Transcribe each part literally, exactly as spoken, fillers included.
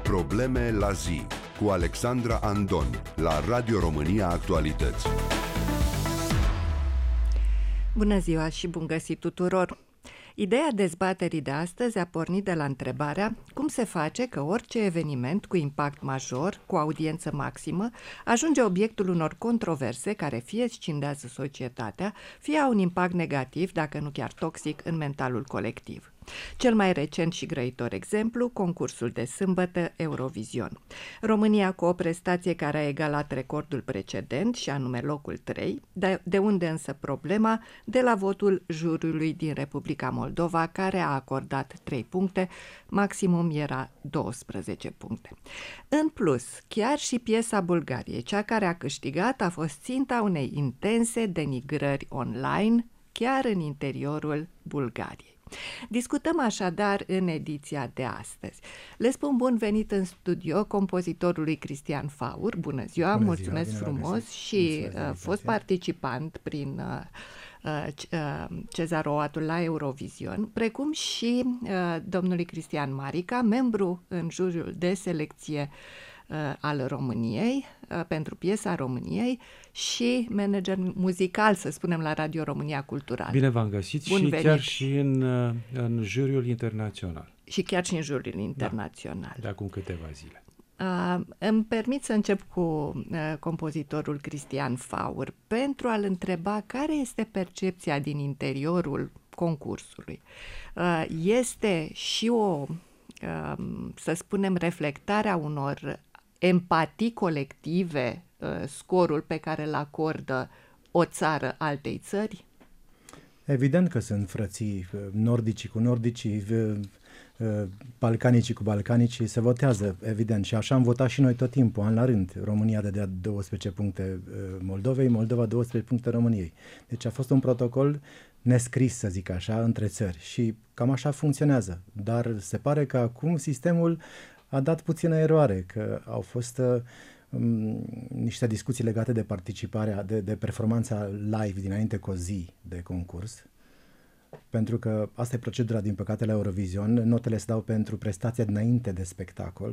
Probleme la zi cu Alexandra Andon la Radio România Actualități. Bună ziua și bun găsit tuturor! Ideea dezbaterii de astăzi a pornit de la întrebarea cum se face că orice eveniment cu impact major, cu audiență maximă, ajunge obiectul unor controverse care fie scindează societatea, fie au un impact negativ, dacă nu chiar toxic, în mentalul colectiv. Cel mai recent și grăitor exemplu, concursul de sâmbătă Eurovision. România cu o prestație care a egalat recordul precedent, și anume locul trei, de, de unde însă problema? De la votul juriului din Republica Moldova, care a acordat trei puncte, maximum era douăsprezece puncte. În plus, chiar și piesa Bulgariei, cea care a câștigat, a fost ținta unei intense denigrări online, chiar în interiorul Bulgariei. Discutăm așadar în ediția de astăzi. Le spun bun venit în studio compozitorului Cristian Faur. Bună ziua, bună mulțumesc ziua, frumos și uh, fost participant prin uh, uh, Cezaroatul la Eurovision, precum și uh, domnului Cristian Marica, membru în juriul de selecție uh, al României, uh, pentru piesa României și manager muzical, să spunem, la Radio România Cultural. Bine v-am găsit. Bun și venit. Chiar și în, în juriul internațional. Și chiar și în juriul internațional. Da, de acum câteva zile. Uh, îmi permit să încep cu uh, compozitorul Cristian Faur pentru a-l întreba care este percepția din interiorul concursului. Uh, este și o, uh, să spunem, reflectarea unor empatii colective, scorul pe care îl acordă o țară altei țări? Evident că sunt frății, nordicii cu nordicii, balcanicii cu balcanicii, se votează, evident, și așa am votat și noi tot timpul, an la rând. România dădea douăsprezece puncte Moldovei, Moldova douăsprezece puncte României. Deci a fost un protocol nescris, să zic așa, între țări și cam așa funcționează. Dar se pare că acum sistemul a dat puțină eroare, că au fost uh, um, niște discuții legate de participarea, de, de performanța live dinainte cu o zi de concurs, pentru că asta e procedura, din păcate, la Eurovision. Notele se dau pentru prestația dinainte de spectacol,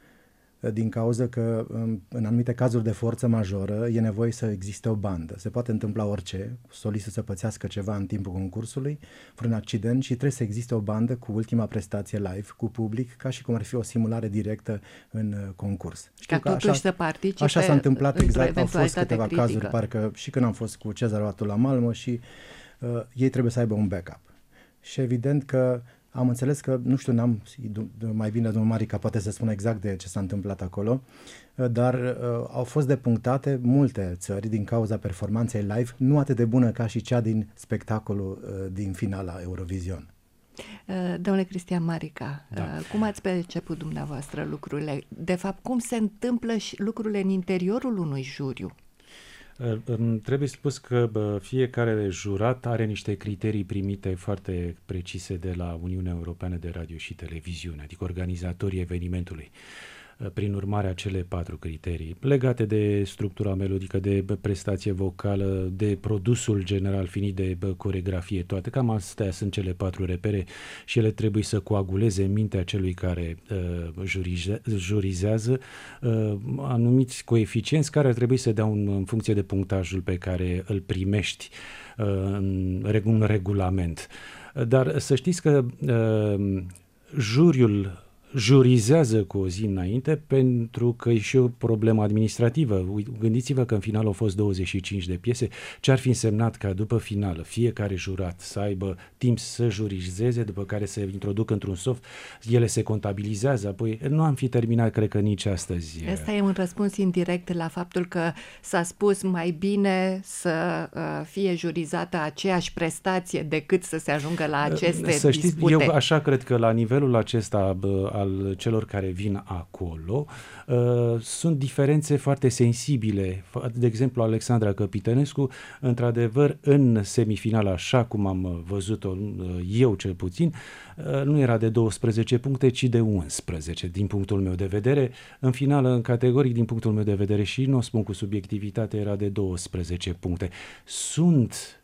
din cauza că în anumite cazuri de forță majoră e nevoie să existe o bandă. Se poate întâmpla orice, solistul să pățească ceva în timpul concursului, vreun accident, și trebuie să existe o bandă cu ultima prestație live, cu public, ca și cum ar fi o simulare directă în concurs. Ca totuși așa, să participe. Așa s-a întâmplat, exact, au fost câteva critică. Cazuri, parcă și când am fost cu Cezaroatul la Malmö și uh, ei trebuie să aibă un backup. Și evident că am înțeles că, nu știu, n-am, mai bine domnul Marica poate să spună exact de ce s-a întâmplat acolo, dar uh, au fost depunctate multe țări din cauza performanței live, nu atât de bună ca și cea din spectacolul uh, din finala Eurovision. Uh, domnule Cristian Marica, da. uh, cum ați perceput dumneavoastră lucrurile? De fapt, cum se întâmplă și lucrurile în interiorul unui juriu? Trebuie spus că fiecare jurat are niște criterii primite foarte precise de la Uniunea Europeană de Radio și Televiziune, adică organizatorii evenimentului. Prin urmare, acele patru criterii legate de structura melodică, de prestație vocală, de produsul general finit, de coregrafie, toate, cam astea sunt cele patru repere și ele trebuie să coaguleze în mintea celui care uh, jurize, jurizează uh, anumiți coeficienți care ar trebui să dea un, în funcție de punctajul pe care îl primești uh, în un regulament. Dar să știți că uh, juriul jurizează cu o zi înainte pentru că e și o problemă administrativă. Gândiți-vă că în final au fost douăzeci și cinci de piese. Ce ar fi însemnat ca după finală fiecare jurat să aibă timp să jurizeze, după care se introduc într-un soft, ele se contabilizează, apoi nu am fi terminat, cred că nici astăzi. Asta e un răspuns indirect la faptul că s-a spus mai bine să uh, fie jurizată aceeași prestație decât să se ajungă la aceste să știți, dispute. Eu așa cred că la nivelul acesta bă, al celor care vin acolo, uh, sunt diferențe foarte sensibile. De exemplu, Alexandra Căpitănescu, într-adevăr, în semifinală, așa cum am văzut-o uh, eu cel puțin, uh, nu era de douăsprezece puncte, ci de unsprezece, din punctul meu de vedere. În finală, în categoric, din punctul meu de vedere, și nu o spun cu subiectivitate, era de douăsprezece puncte. Sunt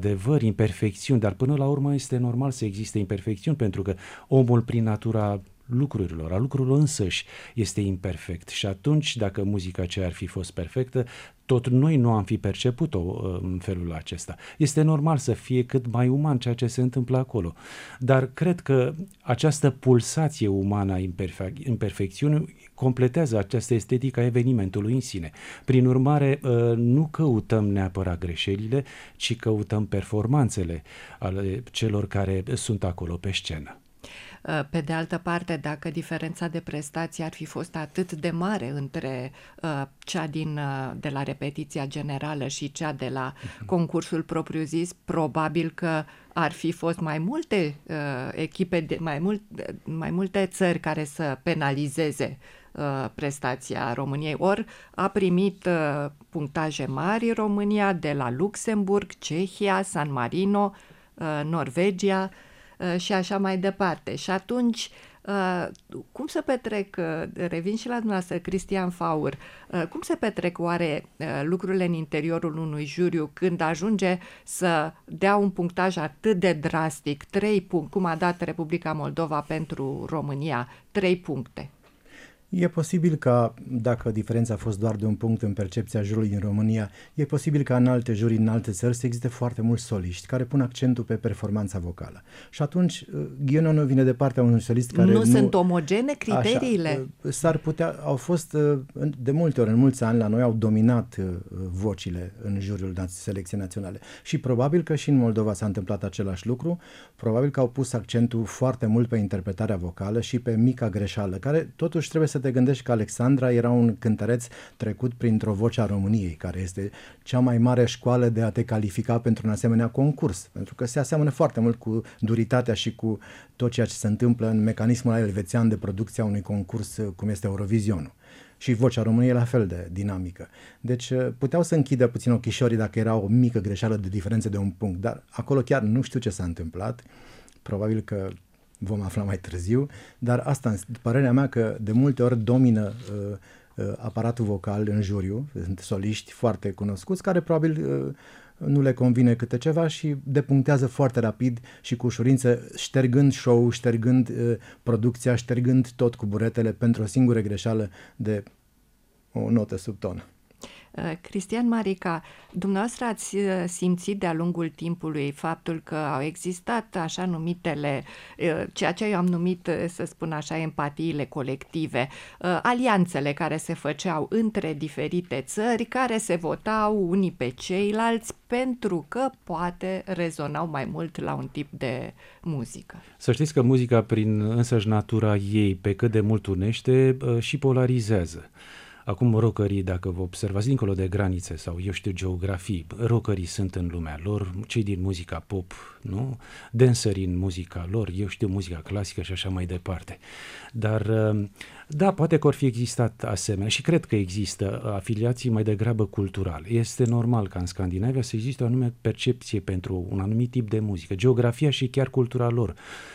într-adevăr imperfecțiuni, dar până la urmă este normal să existe imperfecțiuni, pentru că omul prin natura lucrurilor, a lucrurilor însăși este imperfect și atunci, dacă muzica aceea ar fi fost perfectă, tot noi nu am fi perceput-o în felul acesta. Este normal să fie cât mai uman ceea ce se întâmplă acolo, dar cred că această pulsație umană a imperfe- imperfecțiunii completează această estetică a evenimentului în sine. Prin urmare, nu căutăm neapărat greșelile, ci căutăm performanțele ale celor care sunt acolo pe scenă. Pe de altă parte, dacă diferența de prestații ar fi fost atât de mare între uh, cea din, uh, de la repetiția generală și cea de la concursul propriu-zis, probabil că ar fi fost mai multe uh, echipe, de, mai, mult, mai multe țări care să penalizeze uh, prestația României. Ori a primit uh, punctaje mari România de la Luxemburg, Cehia, San Marino, uh, Norvegia, și așa mai departe. Și atunci, cum se petrec, revin și la dumneavoastră, Cristian Faur, cum se petrec oare lucrurile în interiorul unui juriu când ajunge să dea un punctaj atât de drastic, trei puncte, cum a dat Republica Moldova pentru România, trei puncte? E posibil ca, dacă diferența a fost doar de un punct în percepția jurului din România, e posibil ca în alte juri, în alte țări, să existe foarte mulți soliști care pun accentul pe performanța vocală. Și atunci, ghinionul vine de partea unui solist care nu... Nu sunt omogene criteriile? Așa, s-ar putea, au fost, de multe ori, în mulți ani, la noi au dominat vocile în juriul selecției naționale. Și probabil că și în Moldova s-a întâmplat același lucru, probabil că au pus accentul foarte mult pe interpretarea vocală și pe mica greșeală, care totuși trebuie să te gândești că Alexandra era un cântăreț trecut printr-o voce a României, care este cea mai mare școală de a te califica pentru un asemenea concurs, pentru că se aseamănă foarte mult cu duritatea și cu tot ceea ce se întâmplă în mecanismul elvețian de producție a unui concurs cum este Eurovizionul. Și vocea României e la fel de dinamică. Deci puteau să închidă puțin ochișorii dacă era o mică greșeală de diferență de un punct, dar acolo chiar nu știu ce s-a întâmplat. Probabil că vom afla mai târziu, dar asta, părerea mea, că de multe ori domină uh, uh, aparatul vocal în juriu, sunt soliști foarte cunoscuți care probabil uh, nu le convine câte ceva și depunctează foarte rapid și cu ușurință, ștergând show, ștergând uh, producția, ștergând tot cu buretele pentru o singură greșeală de o notă sub ton. Cristian Marica, dumneavoastră ați simțit de-a lungul timpului faptul că au existat așa numitele, ceea ce eu am numit, să spun așa, empatiile colective, alianțele care se făceau între diferite țări, care se votau unii pe ceilalți pentru că poate rezonau mai mult la un tip de muzică. Să știți că muzica, prin însăși natura ei, pe cât de mult unește, și polarizează. Acum rockerii, dacă vă observați dincolo de granițe sau, eu știu, geografii, rockerii sunt în lumea lor, cei din muzica pop, nu? Dancerii în muzica lor, eu știu, muzica clasică și așa mai departe. Dar, da, poate că ar fi existat asemenea și cred că există afiliații mai degrabă culturale. Este normal ca în Scandinavia să existe o anume percepție pentru un anumit tip de muzică. Geografia și chiar cultura lor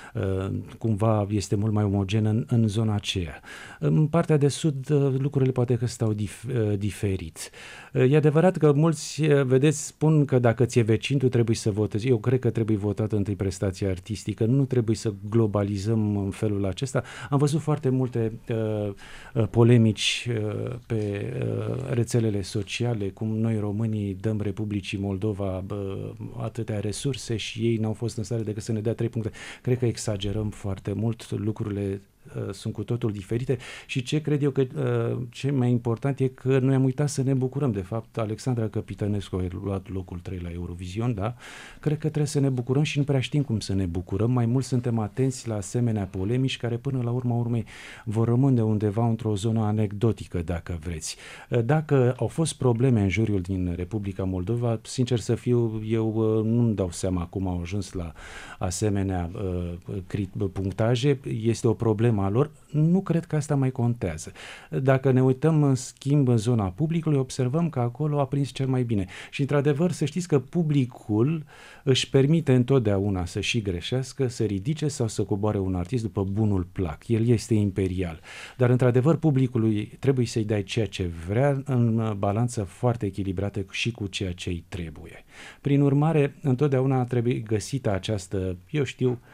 cumva este mult mai omogenă în, în zona aceea. În partea de sud lucrurile poate că stau dif- diferit. E adevărat că mulți, vedeți, spun că dacă ți-e vecin, tu trebuie să votezi. Eu cred că trebuie votată întâi prestația artistică, nu trebuie să globalizăm în felul acesta. Am văzut foarte multe uh, polemici uh, pe uh, rețelele sociale, cum noi românii dăm Republicii Moldova uh, atâtea resurse și ei n-au fost în stare decât să ne dea trei puncte. Cred că exagerăm foarte mult, lucrurile uh, sunt cu totul diferite și ce cred eu că uh, ce mai important e că noi am uitat să ne bucurăm. De fapt, Alexandra Căpitănescu a luat locul trei la Eurovision, da? Cred că trebuie să ne bucurăm și nu prea știm cum să ne bucurăm. Mai mult suntem atenți la asemenea polemici care până la urma urmei vor rămâne undeva într-o zonă anecdotică, dacă vreți. Uh, dacă au fost probleme în juriul din Republica Moldova, sincer să fiu, eu uh, nu-mi dau seama cum au ajuns la asemenea uh, punctaje. Este o problemă a lor. Nu cred că asta mai contează. Dacă ne uităm în schimb în zona publicului, observăm că acolo a prins cel mai bine. Și într-adevăr să știți că publicul își permite întotdeauna să și greșească, să ridice sau să coboare un artist după bunul plac. El este imperial. Dar într-adevăr publicului trebuie să-i dai ceea ce vrea în balanță foarte echilibrată și cu ceea ce îi trebuie. Prin urmare, întotdeauna trebuie găsită această, eu știu,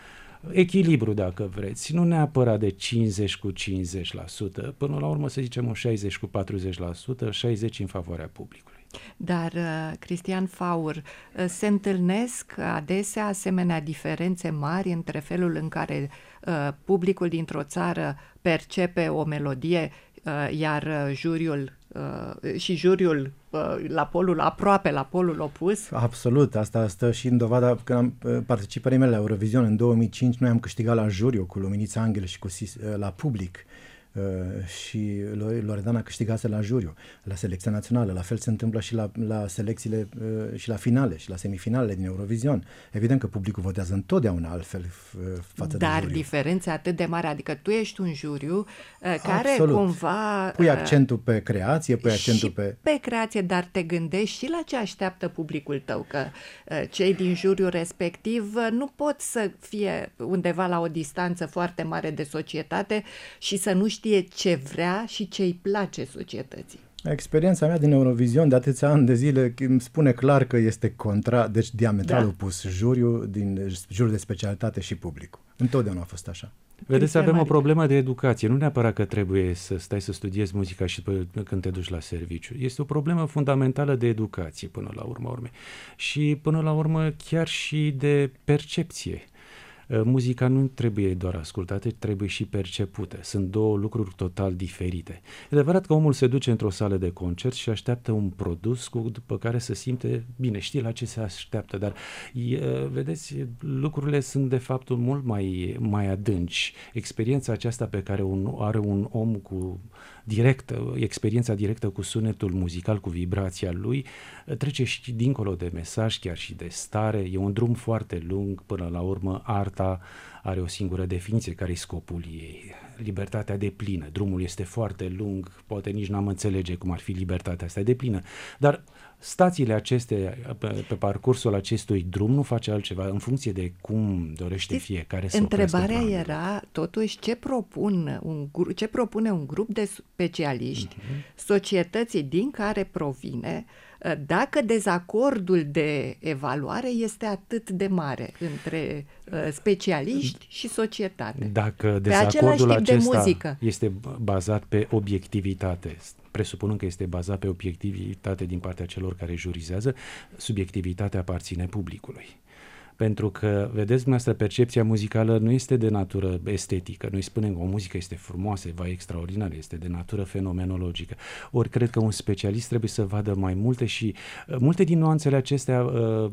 echilibru, dacă vreți, nu neapărat de cincizeci cu cincizeci la sută, până la urmă să zicem un șaizeci cu patruzeci la sută, șaizeci în favoarea publicului. Dar, Cristian Faur, se întâlnesc adesea asemenea diferențe mari între felul în care uh, publicul dintr-o țară percepe o melodie, uh, iar juriul uh, și juriul uh, la polul, aproape la polul opus? Absolut, asta stă și în dovada că am participat mele la Eurovision în două mii cinci, noi am câștigat la juriu cu Luminița Angel și cu la public. Uh, și Loredana câștigase la juriu, la selecția națională. La fel se întâmplă și la, la selecțiile uh, și la finale și la semifinalele din Eurovision. Evident că publicul votează întotdeauna altfel uh, față Dar de juriu. Dar diferențe atât de mari, adică tu ești un juriu uh, care Absolut. cumva... Pui accentul pe creație, pui accentul și pe... pe creație, dar te gândești și la ce așteaptă publicul tău, că uh, cei din juriul respectiv uh, nu pot să fie undeva la o distanță foarte mare de societate și să nu știe ce vrea și ce îi place societății. Experiența mea din Eurovision de atâția ani de zile îmi spune clar că este contra, deci diametral da. opus, juriul, din, juriul de specialitate și publicul. Întotdeauna a fost așa. Vedeți, avem o problemă de educație. Nu neapărat că trebuie să stai să studiezi muzica și până când te duci la serviciu. Este o problemă fundamentală de educație până la urma urmei. Și până la urmă chiar și de percepție. Muzica nu trebuie doar ascultată, trebuie și percepută. Sunt două lucruri total diferite. E adevărat că omul se duce într-o sală de concert și așteaptă un produs cu, după care să simte bine, știe la ce se așteaptă, dar e, vedeți, lucrurile sunt de fapt mult mai, mai adânci. Experiența aceasta pe care un, are un om cu directă, experiența directă cu sunetul muzical, cu vibrația lui, trece și dincolo de mesaj, chiar și de stare. E un drum foarte lung, până la urmă arta are o singură definiție, care e scopul ei, libertatea deplină. Drumul este foarte lung, poate nici n-am înțelege cum ar fi libertatea asta deplină, dar stațiile acestea pe, pe parcursul acestui drum nu face altceva în funcție de cum dorește Știți, fiecare să întrebarea era totuși ce, propun un, ce propune un grup de specialiști uh-huh. societății din care provine, dacă dezacordul de evaluare este atât de mare între specialiști și societate. Dacă pe dezacordul acesta de este bazat pe obiectivitate, presupunând că este bazat pe obiectivitate din partea celor care jurizează, subiectivitatea aparține publicului. Pentru că, vedeți dumneavoastră, percepția muzicală nu este de natură estetică. Noi spunem că o muzică este frumoasă, va extraordinară, este de natură fenomenologică. Ori cred că un specialist trebuie să vadă mai multe și uh, multe din nuanțele acestea, uh,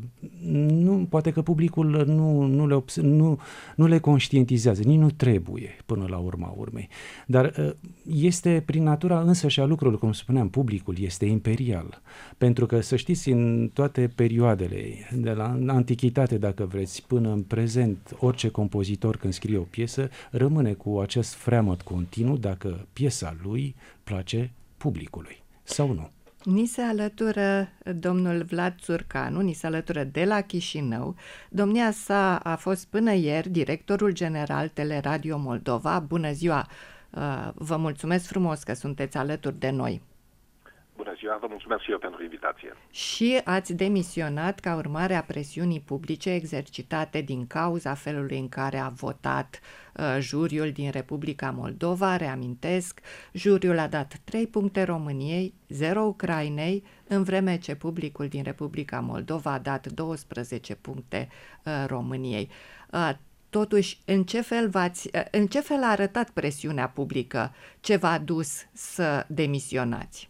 nu, poate că publicul nu, nu, le, obs- nu, nu le conștientizează, nici nu trebuie până la urma urmei. Dar uh, este prin natura însă și a lucrurilor, cum spuneam, publicul este imperial. Pentru că, să știți, în toate perioadele, de la antichitate, dacă vreți, până în prezent, orice compozitor când scrie o piesă rămâne cu acest freamăt continuu dacă piesa lui place publicului sau nu. Ni se alătură domnul Vlad Țurcanu, ni se alătură de la Chișinău. Domnia sa a fost până ieri directorul general Teleradio Moldova. Bună ziua! Vă mulțumesc frumos că sunteți alături de noi. Bună ziua, vă mulțumesc și eu pentru invitație. Și ați demisionat ca urmare a presiunii publice exercitate din cauza felului în care a votat uh, juriul din Republica Moldova. Reamintesc, juriul a dat trei puncte României, zero Ucrainei, în vreme ce publicul din Republica Moldova a dat douăsprezece puncte uh, României. Uh, Totuși, în ce fel v-ați, în ce fel a arătat presiunea publică ce v-a dus să demisionați?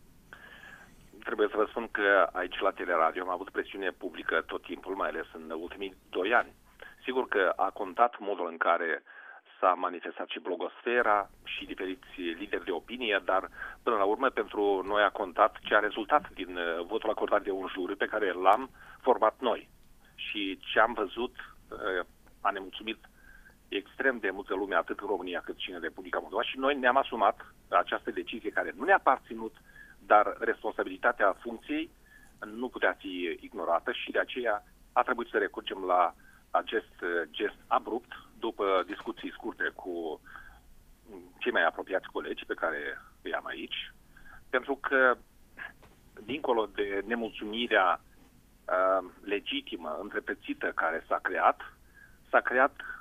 Trebuie să vă spun că aici la Teleradio am avut presiune publică tot timpul, mai ales în ultimii doi ani. Sigur că a contat modul în care s-a manifestat și blogosfera și diferiți lideri de opinie, dar până la urmă pentru noi a contat ce a rezultat din votul acordat de un juriu pe care l-am format noi. Și ce am văzut a nemulțumit extrem de multă lume, atât în România cât și în Republica Moldova, și noi ne-am asumat această decizie care nu ne-a aparținut, dar responsabilitatea funcției nu putea fi ignorată și de aceea a trebuit să recurgem la acest gest abrupt după discuții scurte cu cei mai apropiați colegi pe care îi am aici, pentru că, dincolo de nemulțumirea uh, legitimă, întrepețită care s-a creat, s-a creat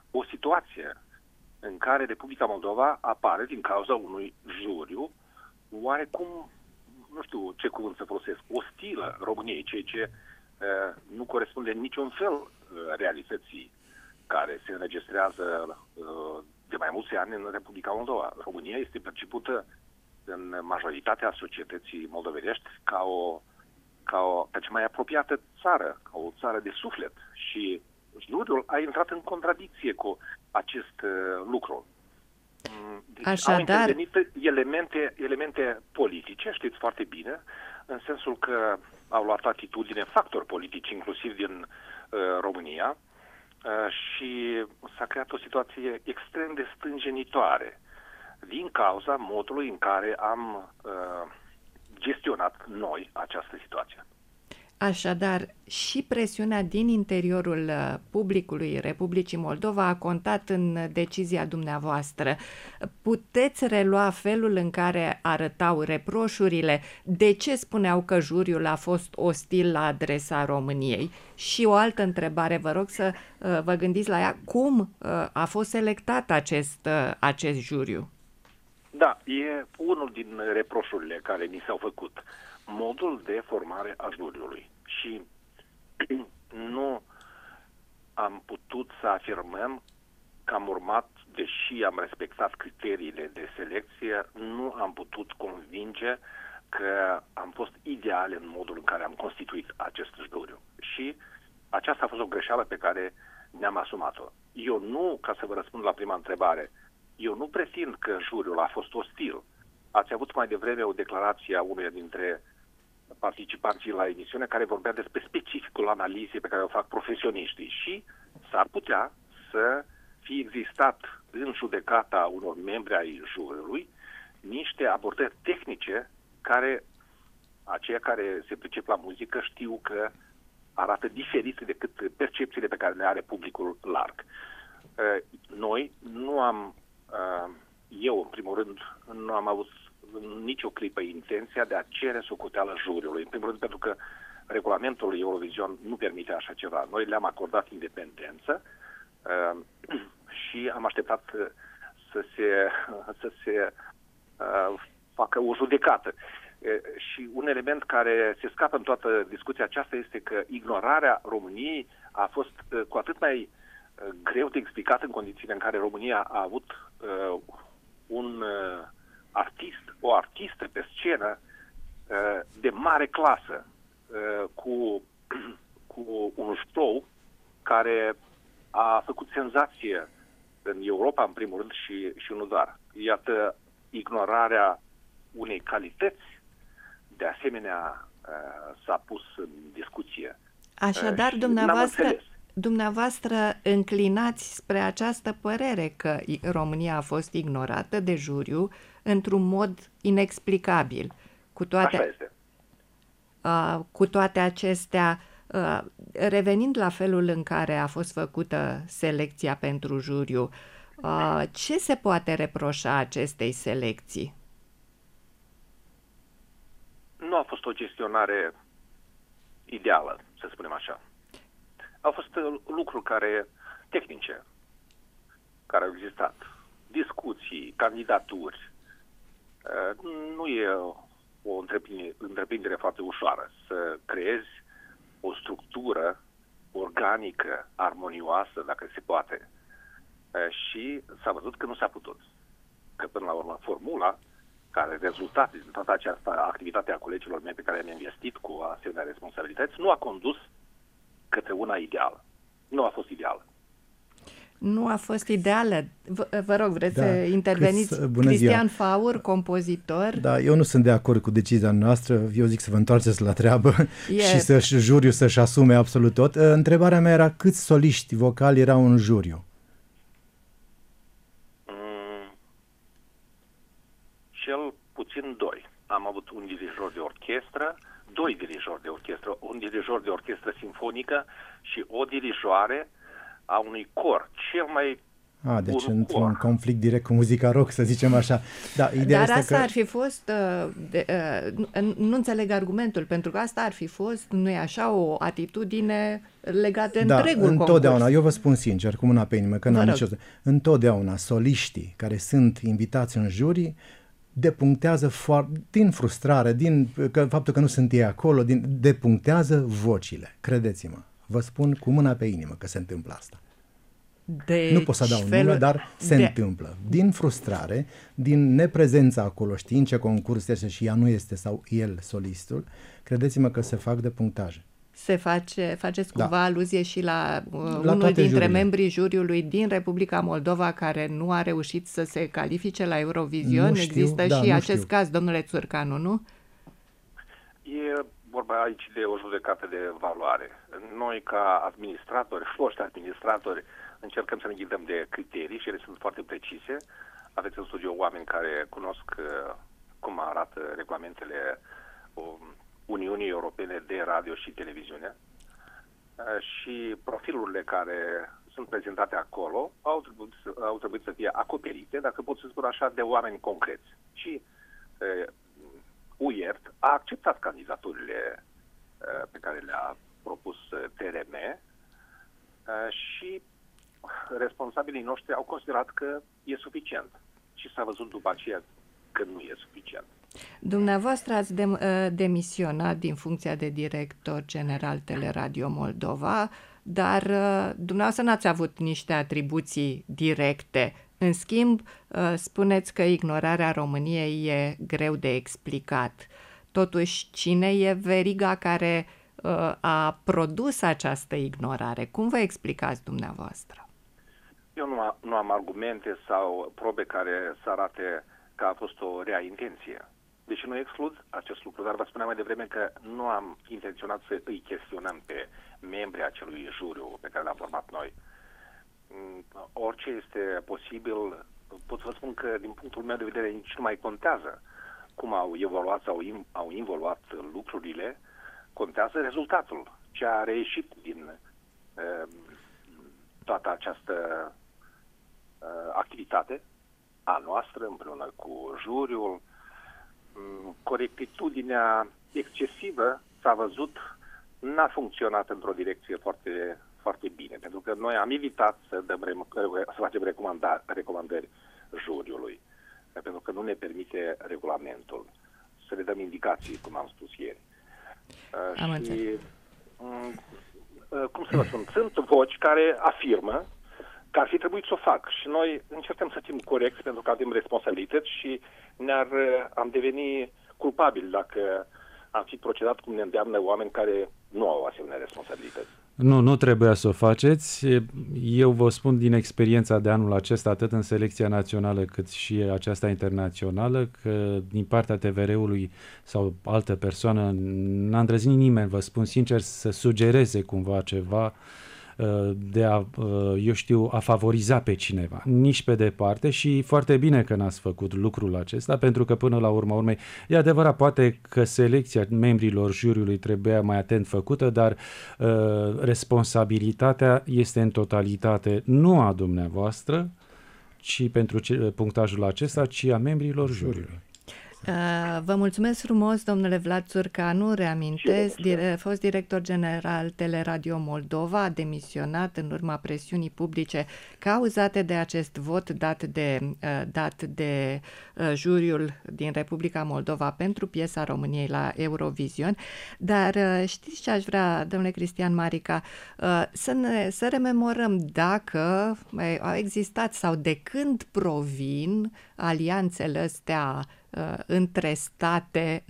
o situație în care Republica Moldova apare din cauza unui juriu oarecum, nu știu ce cuvânt să folosesc, ostilă României, ceea ce uh, nu corespunde în niciun fel uh, realității care se înregistrează uh, de mai mulți ani în Republica Moldova. România este percepută în majoritatea societății moldovenești ca o, ca o ca cea mai apropiată țară, ca o țară de suflet. Și juriul a intrat în contradicție cu acest uh, lucru. Deci Așadar... au intervenit elemente, elemente politice, știți foarte bine, în sensul că au luat atitudine factori politici, inclusiv din uh, România, uh, și s-a creat o situație extrem de stânjenitoare din cauza modului în care am uh, gestionat noi această situație. Așadar, și presiunea din interiorul publicului Republicii Moldova a contat în decizia dumneavoastră. Puteți relua felul în care arătau reproșurile? De ce spuneau că juriul a fost ostil la adresa României? Și o altă întrebare, vă rog să vă gândiți la ea. Cum a fost selectat acest, acest juriu? Da, e unul din reproșurile care ni s-au făcut. Modul de formare a juriului. Și nu am putut să afirmăm că am urmat, deși am respectat criteriile de selecție, nu am putut convinge că am fost ideal în modul în care am constituit acest juriu. Și aceasta a fost o greșeală pe care ne-am asumat-o. Eu nu, ca să vă răspund la prima întrebare, eu nu pretind că juriul a fost ostil. Ați avut mai devreme o declarație a unuia dintre participanții la emisiune care vorbea despre specificul analizei pe care o fac profesioniștii și s-ar putea să fie existat în judecata unor membri ai juriului niște abordări tehnice care aceia care se pricep la muzică știu că arată diferit decât percepțiile pe care le are publicul larg. Noi nu am, eu în primul rând, nu am avut nicio clipă intenția de a cere socoteală juriului. În primul rând pentru că regulamentul Eurovision nu permite așa ceva. Noi le-am acordat independență uh, și am așteptat să se, să se uh, facă o judecată. Uh, și un element care se scapă în toată discuția aceasta este că ignorarea României a fost uh, cu atât mai uh, greu de explicat în condițiile în care România a avut uh, un uh, artist, o artistă pe scenă uh, de mare clasă, uh, cu, cu un show care a făcut senzație în Europa, în primul rând, și, și nu doar. Iată, ignorarea unei calități, de asemenea, uh, s-a pus în discuție. Așadar, uh, dumneavoastră, dumneavoastră înclinați spre această părere că România a fost ignorată de juriu într-un mod inexplicabil. Cu toate, Așa este. Uh, cu toate acestea, uh, revenind la felul în care a fost făcută selecția pentru juriu, uh, ce se poate reproșa acestei selecții? Nu a fost o gestionare ideală, să spunem așa. Au fost lucruri care, tehnice, care au existat. Discuții, candidaturi. Nu e o întreprindere, întreprindere foarte ușoară să creezi o structură organică, armonioasă, dacă se poate. Și s-a văzut că nu s-a putut. Că până la urmă formula care rezultat din toată această activitate a colegilor mei pe care am investit cu asemenea responsabilități nu a condus către una ideală. Nu a fost ideală. Nu a fost ideală. Vă, vă rog, vreți da, să interveniți? Cât, Cristian Faur, compozitor. Da, eu nu sunt de acord cu decizia noastră. Eu zic să vă întoarceți la treabă e... și să-și juriu să-și asume absolut tot. Întrebarea mea era câți soliști vocali erau în juriu? Mm, cel puțin doi. Am avut un dirijor de orchestră, doi dirijori de orchestră, un dirijor de orchestră simfonică și o dirijoare a unui cor, cel mai A, deci un într-un cor. conflict direct cu muzica rock, să zicem așa. Da, ideea Dar este asta că... ar fi fost, uh, de, uh, nu, nu înțeleg argumentul, pentru că asta ar fi fost, nu e așa, o atitudine legată Da, întregul întotdeauna, concurs. eu vă spun sincer, cu mâna pe inimă, că Vă n-am rog. nicio... Întotdeauna soliștii care sunt invitați în jurii depunctează foarte, din frustrare, din că, faptul că nu sunt ei acolo, din, depunctează vocile, credeți-mă. Vă spun cu mâna pe inimă că se întâmplă asta. Deci, Nu pot să dau felul- nume, dar se de- întâmplă. Din frustrare, din neprezența acolo, știind ce concurs este și ea nu este sau el solistul, credeți-mă că se fac depunctaje. Se face, faceți Da. cumva aluzie și la, uh, La unul toate dintre juriile. membrii juriului din Republica Moldova care nu a reușit să se califice la Eurovision. Nu știu, Există da, și nu acest știu. caz, domnule Țurcanu, nu? E vorba aici de o judecată de valoare. Noi, ca administratori, foști administratori, încercăm să ne ghidăm de criterii și ele sunt foarte precise. Aveți în studio oameni care cunosc uh, cum arată regulamentele um, Uniunii Europene de radio și televiziune uh, și profilurile care sunt prezentate acolo au trebuit, să, au trebuit să fie acoperite, dacă pot să spun așa, de oameni concreți. Și uh, U I E R T a acceptat candidaturile uh, pe care le-a propus uh, T R M uh, și responsabilii noștri au considerat că e suficient. Și s-a văzut după aceea că nu e suficient. Dumneavoastră ați de, uh, demisionat din funcția de director general Teleradio Moldova, dar uh, dumneavoastră n-ați avut niște atribuții directe. În schimb, uh, spuneți că ignorarea României e greu de explicat. Totuși, cine e veriga care uh, a produs această ignorare? Cum vă explicați dumneavoastră? Eu nu, a, nu am argumente sau probe care să arate că a fost o rea intenție. Deci nu exclud acest lucru, dar vă spuneam mai devreme că nu am intenționat să îi chestionăm pe membrii acelui juriu pe care l-am format noi. Orice este posibil, pot să vă spun că din punctul meu de vedere nici nu mai contează cum au evoluat sau im, au involuat lucrurile, contează rezultatul, ce a reieșit din uh, toată această uh, activitate a noastră împreună cu juriul. Corectitudinea excesivă, s-a văzut, n-a funcționat într-o direcție foarte, foarte bine, pentru că noi am evitat să, dăm, să facem recomandări, recomandări juriului, pentru că nu ne permite regulamentul să le dăm indicații, cum am spus ieri. Am și, înțeles. cum să vă spun, sunt voci care afirmă că ar fi trebuit să o fac și noi încercăm să fim corecți pentru că avem responsabilități și ne-ar, am deveni culpabili dacă am fi procedat cum ne îndeamnă oameni care nu au asemenea responsabilități. Nu, nu trebuia să o faceți. Eu vă spun din experiența de anul acesta, atât în selecția națională cât și aceasta internațională, că din partea T V R-ului sau altă persoană n-a îndrăznit nimeni, vă spun sincer, să sugereze cumva ceva de a, eu știu, a favoriza pe cineva, nici pe departe, și foarte bine că n-ați făcut lucrul acesta, pentru că până la urma urmei, e adevărat, poate că selecția membrilor juriului trebuia mai atent făcută, dar uh, responsabilitatea este în totalitate nu a dumneavoastră, ci pentru ce, punctajul acesta, ci a membrilor juriului. Uh, vă mulțumesc frumos, domnule Vlad Țurcanu, reamintesc, dire, fost director general Teleradio Moldova, a demisionat în urma presiunii publice cauzate de acest vot dat de, uh, dat de uh, juriul din Republica Moldova pentru piesa României la Eurovision. Dar uh, știți ce aș vrea, domnule Cristian Marica, uh, să, ne, să rememorăm dacă uh, au existat sau de când provin alianțele astea între state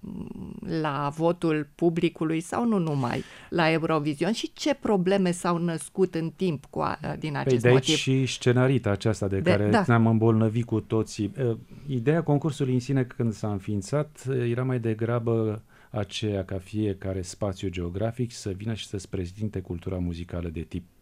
la votul publicului sau nu numai la Eurovision și ce probleme s-au născut în timp cu a, din acest păi de aici motiv. Și scenarita aceasta de, de care da. ne-am îmbolnăvit cu toții. Ideea concursului în sine, când s-a înființat, era mai degrabă aceea ca fiecare spațiu geografic să vină și să-ți prezinte cultura muzicală de tip pop.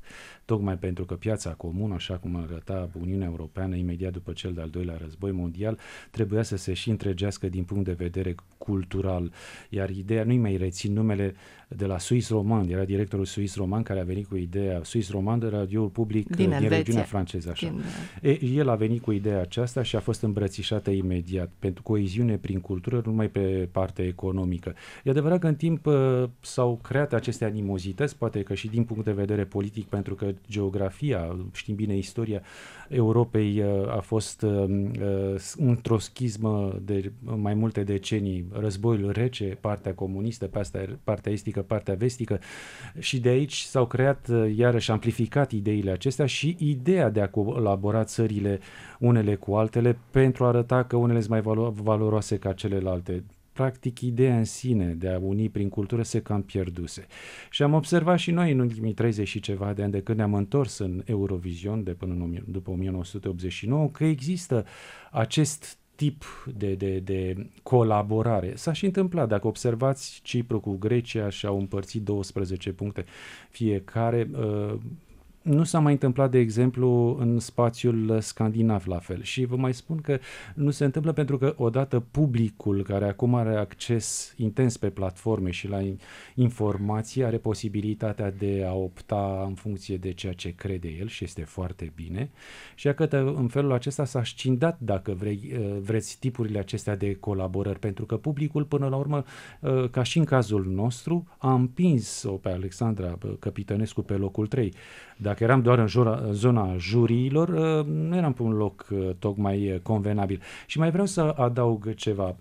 tocmai pentru că piața comună, așa cum arăta Uniunea Europeană imediat după cel de-al doilea război mondial, trebuia să se și întregească din punct de vedere cultural. Iar ideea, nu-i mai rețin numele, de la Suisse Romand, era directorul Suisse Romand care a venit cu ideea, Suisse Romand, radioul public din, din regiunea franceză. Așa. Din... E, el a venit cu ideea aceasta și a fost îmbrățișată imediat pentru coeziune prin cultură, nu numai pe partea economică. E adevărat că în timp uh, s-au creat aceste animozități, poate că și din punct de vedere politic, pentru că geografia, știm bine, istoria Europei uh, a fost uh, uh, într-o schismă de mai multe decenii, războiul rece, partea comunistă, partea, partea estică, partea vestică, și de aici s-au creat, iarăși amplificat ideile acestea și ideea de a colabora țările unele cu altele pentru a arăta că unele sunt mai valo- valoroase ca celelalte. Practic, ideea în sine de a uni prin cultură se cam pierduse. Și am observat și noi în ultimii treizeci și ceva de ani, de când ne-am întors în Eurovision, de până în, după o mie nouă sute optzeci și nouă, că există acest tip de, de, de colaborare. S-a și întâmplat, dacă observați, Cipru cu Grecia și-au împărțit douăsprezece puncte fiecare. Uh, Nu s-a mai întâmplat, de exemplu, în spațiul scandinav la fel. Și vă mai spun că nu se întâmplă pentru că odată publicul, care acum are acces intens pe platforme și la informații, are posibilitatea de a opta în funcție de ceea ce crede el și este foarte bine. Și că în felul acesta s-a scindat, dacă vrei, vreți, tipurile acestea de colaborări, pentru că publicul, până la urmă, ca și în cazul nostru, a împins-o pe Alexandra Căpitănescu pe locul trei. Dacă eram doar în, jura, în zona juriilor, nu eram pe un loc tocmai convenabil. Și mai vreau să adaug ceva.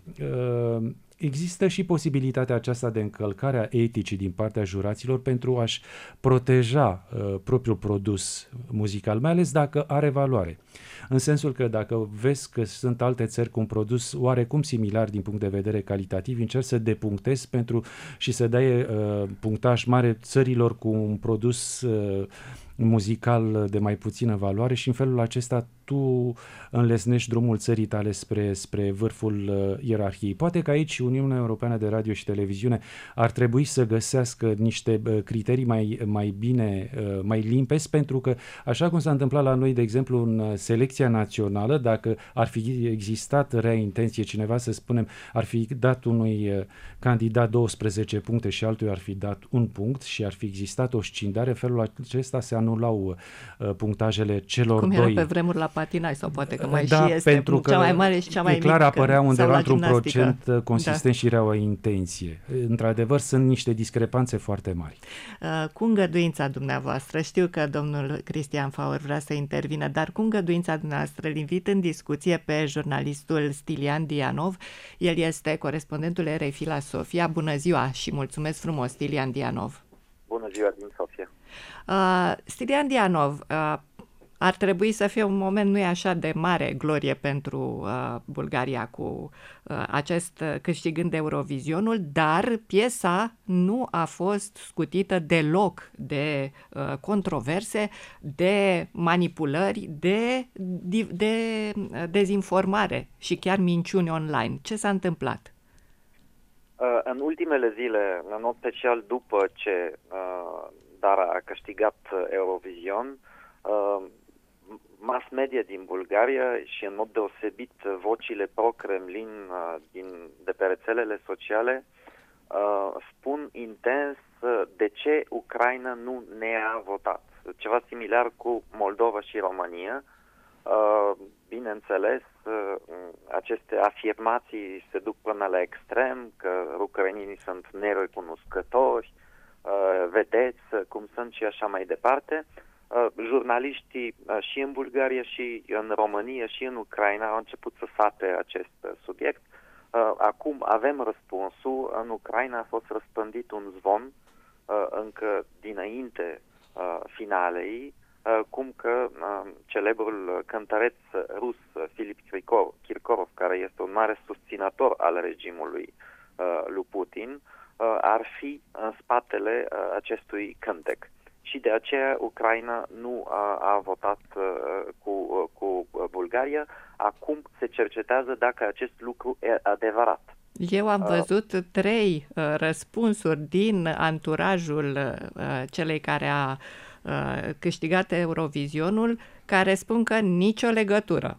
Există și posibilitatea aceasta de încălcare a eticii din partea juraților pentru a-și proteja uh, propriul produs muzical, mai ales dacă are valoare. În sensul că dacă vezi că sunt alte țări cu un produs oarecum similar din punct de vedere calitativ, încerci să depunctezi pentru și să dai uh, punctaj mare țărilor cu un produs uh, muzical de mai puțină valoare și în felul acesta tu înlesnești drumul țării tale spre, spre vârful uh, ierarhiei. Poate că aici Uniunea Europeană de Radio și Televiziune ar trebui să găsească niște uh, criterii mai, mai bine, uh, mai limpezi, pentru că, așa cum s-a întâmplat la noi, de exemplu, în uh, selecția națională, dacă ar fi existat rea intenție, cineva, să spunem, ar fi dat unui uh, candidat douăsprezece puncte și altuia ar fi dat un punct și ar fi existat o scindare, felul acesta se anulau uh, punctajele celor cum doi. Cum era pe vremuri la patinaj, sau poate că mai da, și este pentru că cea mai mare și cea mai mică. E clar, apărea undeva într-un gimnastică. procent consistent, da, și rea o intenție. Într-adevăr, sunt niște discrepanțe foarte mari. Uh, cu îngăduința dumneavoastră, știu că domnul Cristian Faur vrea să intervină, dar cu îngăduința dumneavoastră îl invit în discuție pe jurnalistul Stilian Dianov. El este corespondentul R F I la Sofia. Bună ziua și mulțumesc frumos, Stilian Dianov. Bună ziua din Sofia. Uh, Stilian Dianov, uh, ar trebui să fie un moment nu e așa de mare glorie pentru uh, Bulgaria cu uh, acest câștigând Eurovizionul, dar piesa nu a fost scutită deloc de uh, controverse, de manipulări, de, de, de dezinformare și chiar minciuni online. Ce s-a întâmplat? Uh, în ultimele zile, în mod special după ce uh, Dara a câștigat Eurovision, uh, mass media din Bulgaria și în mod deosebit vocile pro-Kremlin uh, din, de pe rețelele sociale uh, spun intens uh, de ce Ucraina nu ne-a votat. Ceva similar cu Moldova și România. Uh, bineînțeles, uh, aceste afirmații se duc până la extrem, că ucrainenii sunt nerecunoscători, uh, vedeți cum sunt și așa mai departe. Uh, jurnaliștii uh, și în Bulgaria și în România și în Ucraina au început să sape acest uh, subiect. Uh, acum avem răspunsul. În Ucraina a fost răspândit un zvon uh, încă dinainte uh, finalei, uh, cum că uh, celebrul cântăreț rus Filip Kirkorov, care este un mare susținător al regimului uh, lui Putin, uh, ar fi în spatele uh, acestui cântec. Și de aceea Ucraina nu a, a votat uh, cu, uh, cu Bulgaria. Acum se cercetează dacă acest lucru e adevărat. Eu am văzut uh, trei uh, răspunsuri din anturajul uh, celei care a uh, câștigat Eurovizionul, care spun că nicio legătură.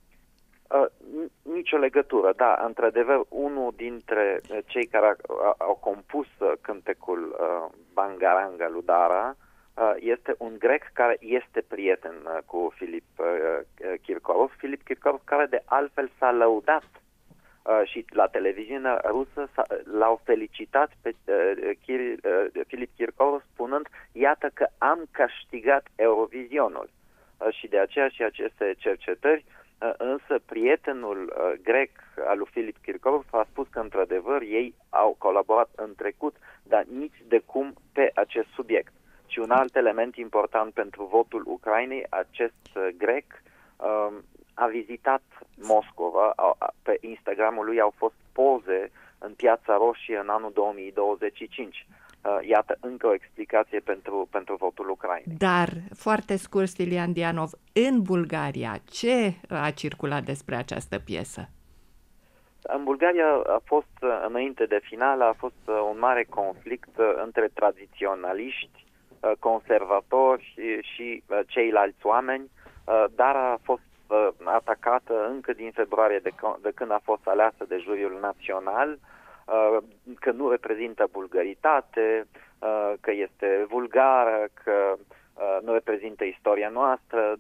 Uh, nicio legătură, da, într-adevăr, unul dintre cei care a, au compus cântecul uh, Bangaranga lui Dara uh, este un grec care este prieten uh, cu Filip uh, Kirkorov, Filip Kirkorov, care de altfel s-a lăudat uh, și la televiziunea rusă l-au felicitat pe uh, Kir, uh, Filip Kirkorov spunând, iată că am câștigat Eurovizionul. Uh, și de aceea și aceste cercetări. Însă prietenul uh, grec al lui Filip Kirkorov a spus că într-adevăr ei au colaborat în trecut, dar nici de cum pe acest subiect. Și un alt element important pentru votul Ucrainei, acest uh, grec uh, a vizitat Moscova, a, pe Instagramul lui au fost poze în Piața Roșie în anul două mii douăzeci și cinci. Uh, iată încă o explicație pentru, pentru votul Ucrainei. Dar, foarte scurt, Stilian Dianov, în Bulgaria, ce a circulat despre această piesă? În Bulgaria a fost, înainte de finală, a fost un mare conflict între tradiționaliști, conservatori și ceilalți oameni, dar a fost atacată încă din februarie de, de când a fost aleasă de juriul național, că nu reprezintă bulgaritate, că este vulgară, că nu reprezintă istoria noastră.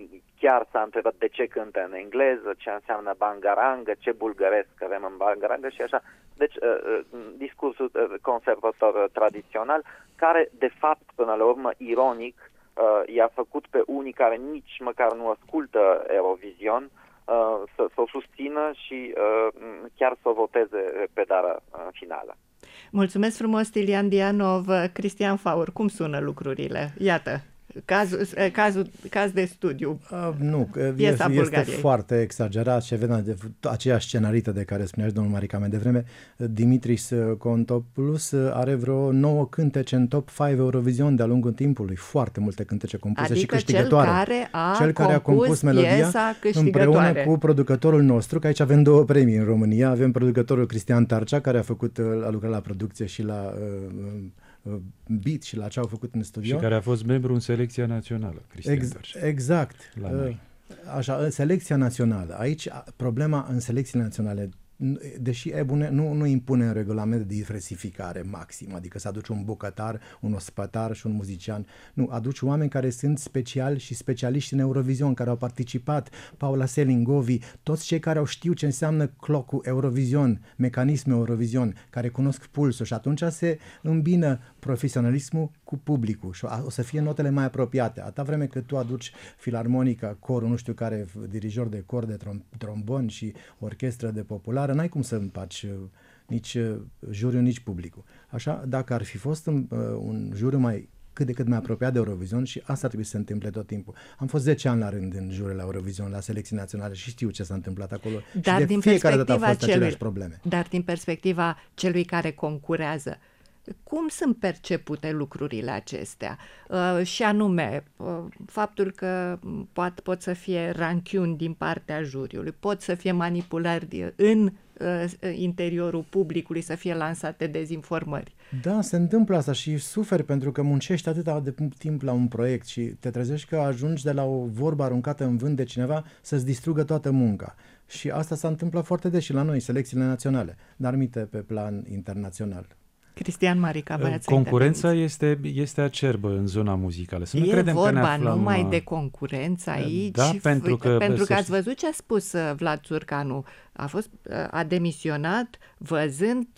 Chiar s-a întrebat de ce cântă în engleză, ce înseamnă bangarangă, ce bulgăresc avem în bangarangă și așa. Deci discursul conservator tradițional, care de fapt până la urmă ironic i-a făcut pe unii care nici măcar nu ascultă Eurovision să, să o susțină și uh, chiar să o voteze pe Dara în finală. Mulțumesc frumos, Stilian Dianov. Cristian Faur, cum sună lucrurile? Iată, cazul, cazul, caz de studiu. Uh, nu, este, este foarte exagerat și vedem de aceeași scenarită de care spunea și domnul Marica mai devreme. Dimitris Kontopoulos are vreo nouă cântece în top cinci Eurovision de-a lungul timpului. Foarte multe cântece compuse adică și câștigătoare. Cel care a, cel care a compus melodia împreună cu producătorul nostru, că aici avem două premii în România. Avem producătorul Cristian Tarcea, care a făcut, a lucrat la producție și la uh, beat și la ce au făcut în studio. Și care a fost membru în selecția națională, Cristian Ex- Tarcea. Exact. La noi. Așa, în selecția națională. Aici problema în selecțiile naționale, deși E B U nu, nu impune în regulament de diversificare maximă, adică să aduci un bucătar, un ospătar și un muzician. Nu, aduci oameni care sunt speciali și specialiști în Eurovision, care au participat, Paula Selingovi, toți cei care au știu ce înseamnă clocul Eurovision, mecanismul Eurovision, care cunosc pulsul și atunci se îmbină profesionalismul cu publicul și o să fie notele mai apropiate. Atâta vreme cât tu aduci filarmonica, corul, nu știu care, dirijor de cor, de trom- trombon și orchestră de populară, n-ai cum să împaci nici juriul, nici publicul. Așa, dacă ar fi fost un, un juriu mai cât de cât mai apropiat de Eurovision, și asta ar trebui să se întâmple tot timpul. Am fost zece ani la rând în juriul la Eurovision, la selecții naționale și știu ce s-a întâmplat acolo. Dar și de din fiecare dată au fost celui, aceleași probleme. Dar din perspectiva celui care concurează, cum sunt percepute lucrurile acestea? Uh, și anume, uh, faptul că pot, pot să fie ranchiuni din partea juriului, pot să fie manipulări în uh, interiorul publicului, să fie lansate dezinformări. Da, se întâmplă asta și suferi pentru că muncești atâta de timp la un proiect și te trezești că ajungi de la o vorbă aruncată în vânt de cineva să-ți distrugă toată munca. Și asta s-a întâmplat foarte des și la noi, selecțiile naționale, dar mite pe plan internațional. Cristian Marica, băiați. Concurența este, este acerbă în zona muzicală. Să nu e credem vorba că ne aflăm... numai de concurență aici. Da, pentru că... Pentru că ați văzut ce a spus Vlad Țurcanu. A, fost, a demisionat văzând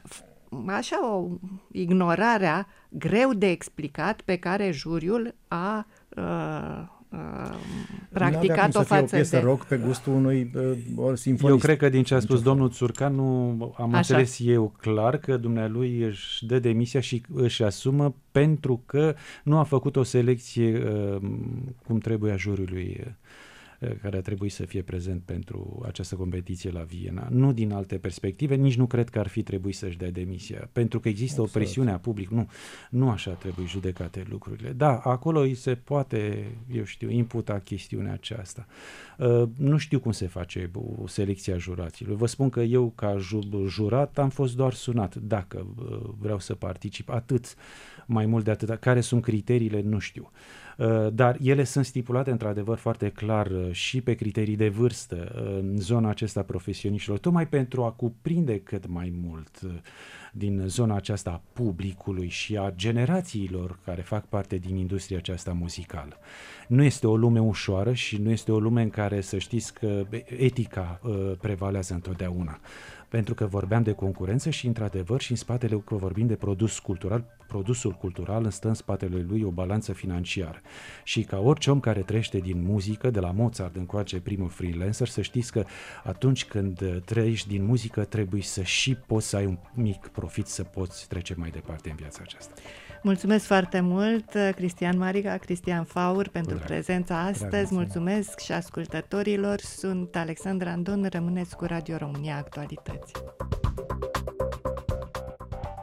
așa o ignorarea greu de explicat pe care juriul a... Uh, practicat-o față o piesă de... rock pe gustul unui uh, simfonist. Eu cred că din ce a spus domnul Țurcanu am Așa. înțeles eu clar că dumnealui își dă demisia și își asumă pentru că nu a făcut o selecție uh, cum trebuie a juriului care a trebuit să fie prezent pentru această competiție la Viena. Nu din alte perspective, nici nu cred că ar fi trebuit să-și dea demisia, pentru că există Absolut. o presiune a publicului. Nu, nu așa trebuie judecate lucrurile. Da, acolo îi se poate, eu știu, imputa chestiunea aceasta. Uh, nu știu cum se face o selecție a juraților. Vă spun că eu, ca ju- jurat, am fost doar sunat dacă uh, vreau să particip. Atât, mai mult de atât. Care sunt criteriile, nu știu. Uh, dar ele sunt stipulate într-adevăr foarte clar uh, și pe criterii de vârstă uh, în zona aceasta profesioniștilor, tocmai pentru a cuprinde cât mai mult uh, din zona aceasta a publicului și a generațiilor care fac parte din industria aceasta muzicală. Nu este o lume ușoară și nu este o lume în care să știți că etica uh, prevalează întotdeauna. Pentru că vorbeam de concurență și, într-adevăr, și în spatele, că vorbim de produs cultural, produsul cultural îmi stă în spatele lui o balanță financiară. Și ca orice om care trăiește din muzică, de la Mozart încoace primul freelancer, să știți că atunci când trăiești din muzică trebuie să și poți să ai un mic profit, să poți trece mai departe în viața aceasta. Mulțumesc foarte mult, Cristian Mariga, Cristian Faur, pentru Drag. prezența astăzi. Drag, mulțumesc și ascultătorilor. Sunt Alexandra Andon, rămâneți cu Radio România Actualități.